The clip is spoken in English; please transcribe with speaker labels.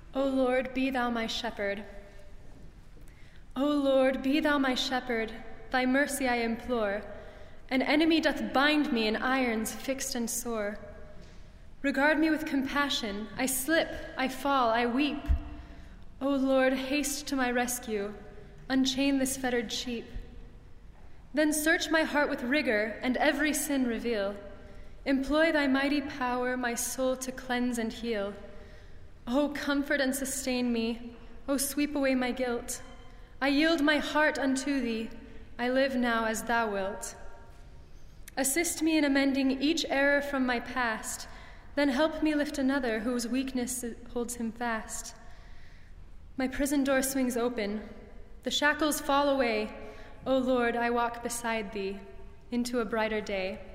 Speaker 1: O Lord, be thou my shepherd. O Lord, be thou my shepherd, thy mercy I implore. An enemy doth bind me in irons fixed and sore. Regard me with compassion. I slip, I fall, I weep. O Lord, haste to my rescue. Unchain this fettered sheep. Then search my heart with rigor, and every sin reveal. Employ thy mighty power my soul to cleanse and heal. O comfort and sustain me. O sweep away my guilt. I yield my heart unto thee. I live now as thou wilt. Assist me in amending each error from my past. Then help me lift another whose weakness holds him fast. My prison door swings open. The shackles fall away. O Lord, I walk beside thee into a brighter day.